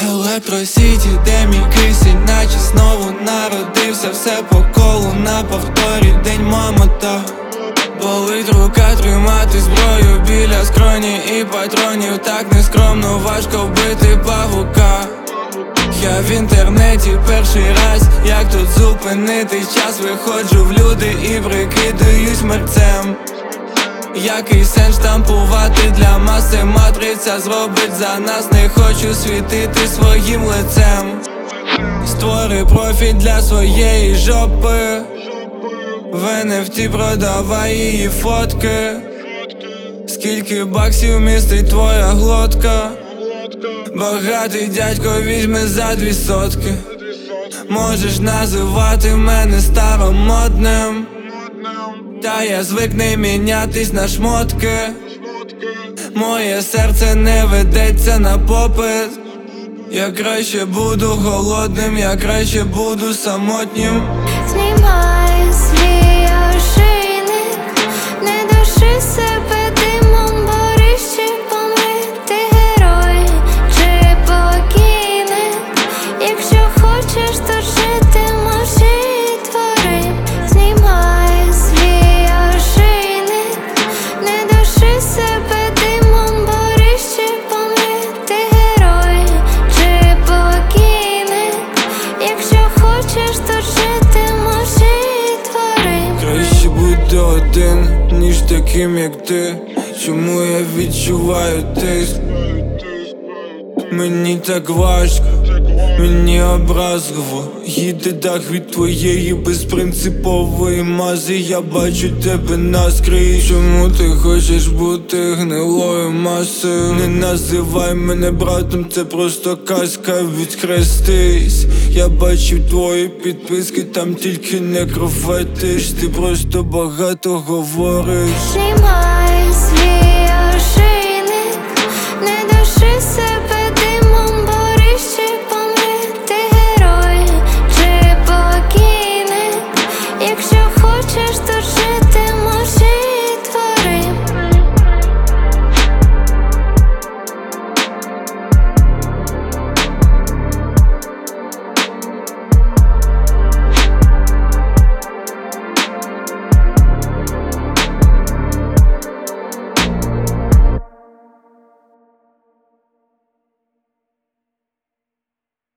Електросіті, де мій кисень, наче знову народився. Все по колу на повторі, день мамота. Болить рука тримати зброю біля скроні і патронів. Так нескромно, важко вбити павука. Я в інтернеті перший раз, як тут зупинити час. Виходжу в люди і прикидаюсь мерцем. Який сенс штампувати для маси? Матриця зробить за нас. Не хочу світити своїм лицем. Створи профіль для своєї жопи. В NFT продавай її фотки. Скільки баксів містить твоя глотка? Багатий дядько візьме за 2 сотки. Можеш називати мене старомодним, та я звик не мінятись на шмотки. Моє серце не ведеться на попит. Я краще буду голодним, я краще буду самотнім. Знімай свій ошейник, не души себе димом, борись чи помри. Ти герой чи покійник? Якщо хочеш, то жити мовчи і твори. Знімай свій ошейник, не души себе димом, борись чи помри. Ти герой чи покійник? Якщо хочеш, то жити мовчи і твори. Краще бути один, ніж таким як ти. Чому я відчуваю тиск? Мені так важко, мені образливо. Їде дах від твоєї безпринципової мази. Я бачу тебе наскрізь. Чому ти хочеш бути гнилою масою? Не називай мене братом, це просто казка, відхрестись. Я бачив твої підписки, там тільки некрофетиш. Ти просто багато говориш. Знімай